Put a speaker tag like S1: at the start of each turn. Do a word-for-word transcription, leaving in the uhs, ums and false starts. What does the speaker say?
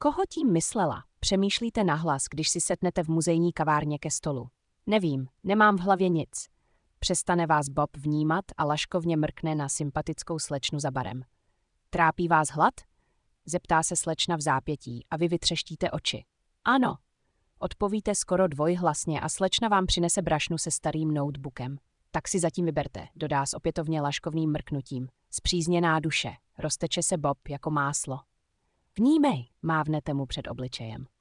S1: Koho tím myslela? Přemýšlíte nahlas, když si setnete v muzejní kavárně ke stolu. Nevím, nemám v hlavě nic. Přestane vás Bob vnímat a laškovně mrkne na sympatickou slečnu za barem. Trápí vás hlad? Zeptá se slečna v zápětí a vy vytřeštíte oči. Ano. Odpovíte skoro dvojhlasně a slečna vám přinese brašnu se starým notebookem. Tak si zatím vyberte, dodá s opětovně laškovným mrknutím. Spřízněná duše, rozteče se Bob jako máslo. Vnímej, mávnete mu před obličejem.